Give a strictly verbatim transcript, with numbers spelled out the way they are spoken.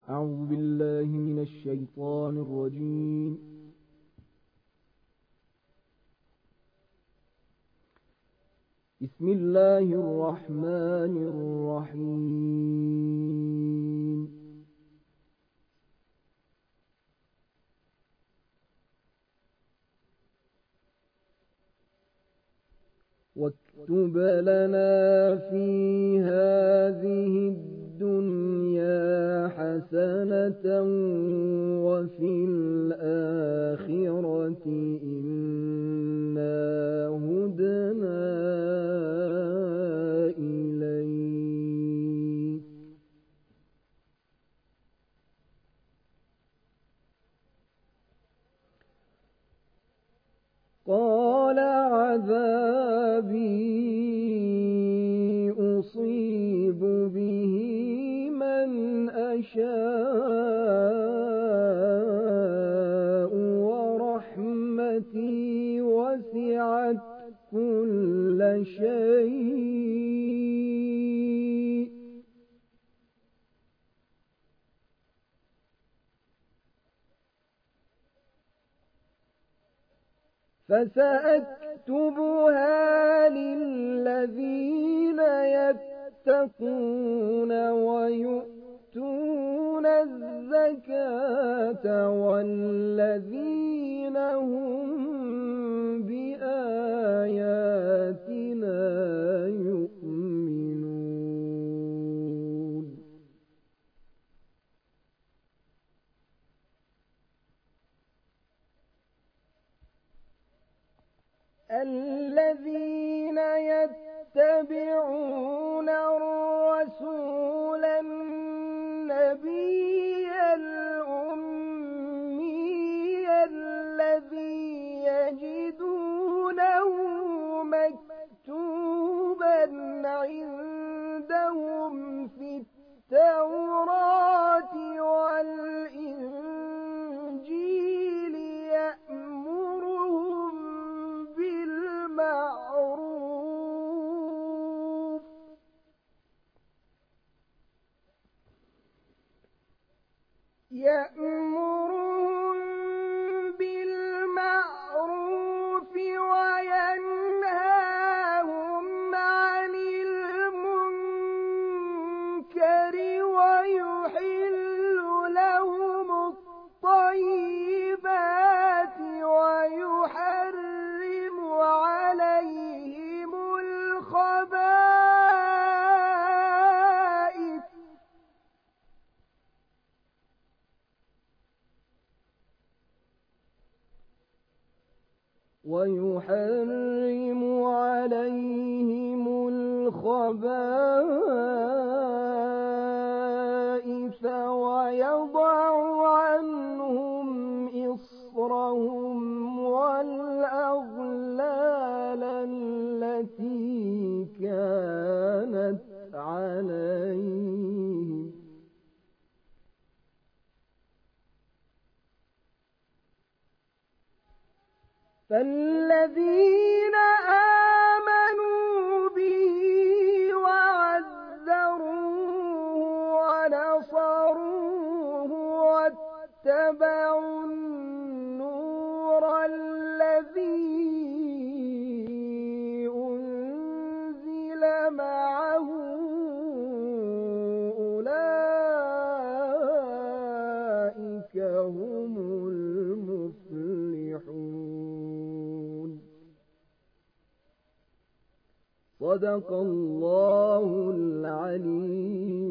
أعوذ بالله من الشيطان الرجيم. بسم الله الرحمن الرحيم. واكتب لنا في هذه الدنيا حسنة وفي الآخرة إنا هدنا إليك. قال عذابي أصيب به من أشاء ورحمتي وسعت كل شيء فسأكتبها للذين يتقون ويؤتون الزكاة والذين هم بآياتنا يؤمنون. الذين يتبعون الرسول النبي الأمي الذي يجدونه مكتوبا عندهم في التوراة والإنجيل يأمرهم بالمعروف يأمرهم بالمعروف وينهاهم عن المنكر ويحل لهم الطيبات ويحرم عليهم الخبائث ويحرم عليهم الخبائث ويضع عنهم إصرهم والأغلال التي كانت عليهم فالذين آمنوا به وعزروه ونصروه واتبعوا النور الذي أنزل معه أولئك هم المفلحون. صدق الله العليم